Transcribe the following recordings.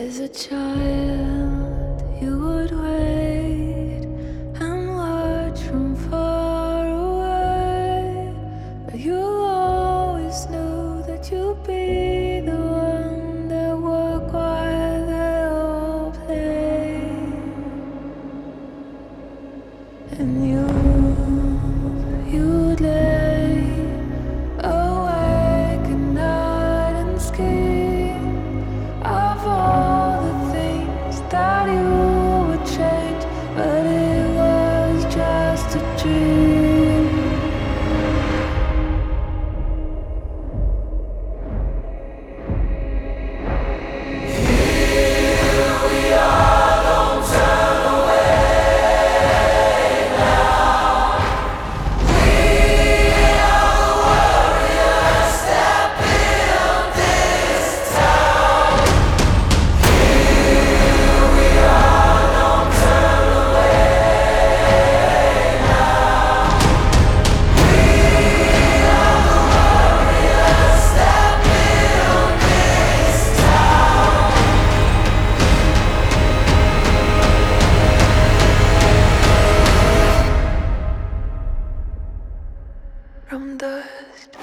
As a child, you would wait and watch from far away, but you always knew that you'd be the one that would while they all play. And you'd lay awake at night and scheme of all the things that you would change, but it was just a dream. Here we are, don't turn away now. We are the warriors that build this town. Here we are, don't turn away now. We are the warriors that build this town. From dust.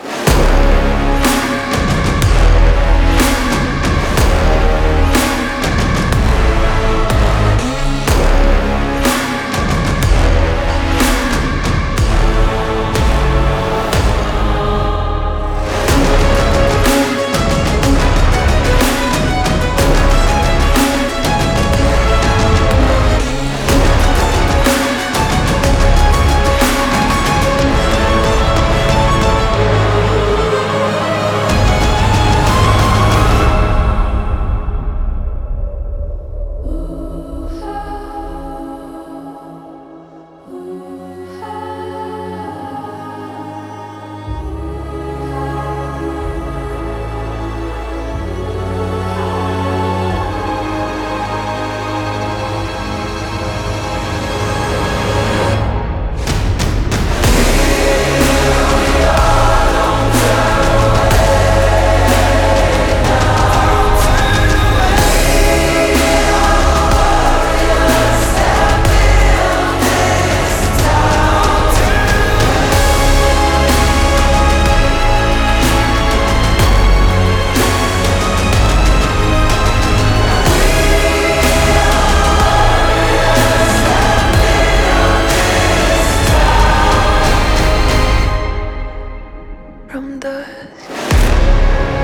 From dust.